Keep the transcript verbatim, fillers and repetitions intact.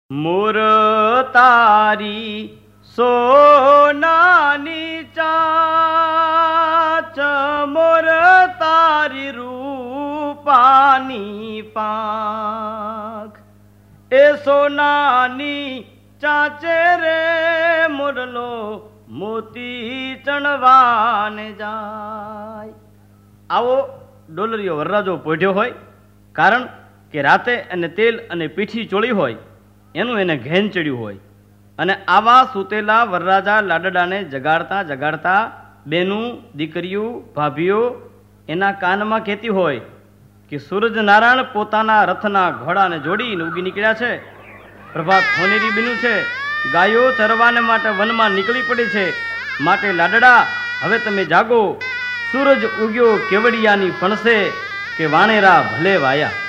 મોર તારી સોનાની ચાચ, મોર તારી રૂપાની પાંખ, એ સોનાની ચાચે રે મોરલો મોતી ચણવાને જાય. આવો ડોલરીયો વરરાજો પોઢ્યો હોય, કારણ કે રાતે એને તેલ અને પીઠી ચોળી હોય એનું એને ઘેન ચડ્યું હોય. અને આવા સૂતેલા વરરાજા લાડડાને જગાડતા જગાડતા બેનું દીકરીઓ ભાભીઓ એના કાનમાં કહેતી હોય કે સૂરજનારાયણ પોતાના રથના ઘોડાને જોડીને ઉગી નીકળ્યા છે, પ્રભાત હોનેરી બન્યું છે, ગાયો ચરવાને માટે વનમાં નીકળી પડી છે, માટે લાડડા હવે તમે જાગો, સૂરજ ઉગ્યો કેવડિયાની ફણસે, કે વાણેરા ભલે વાયા.